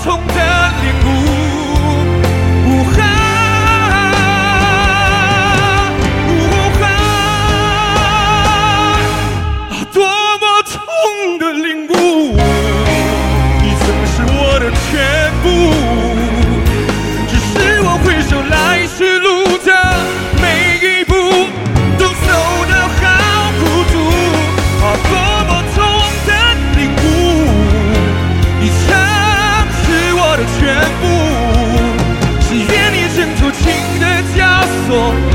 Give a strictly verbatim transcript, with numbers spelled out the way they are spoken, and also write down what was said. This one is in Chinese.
痛的领悟。呜哈，呜哈，多么痛的领悟！你曾是我的全部，只是我回首来时路的每一步，都走得好孤独。啊，多么痛的领悟！你曾是我的全部，是愿你挣脱情的枷锁。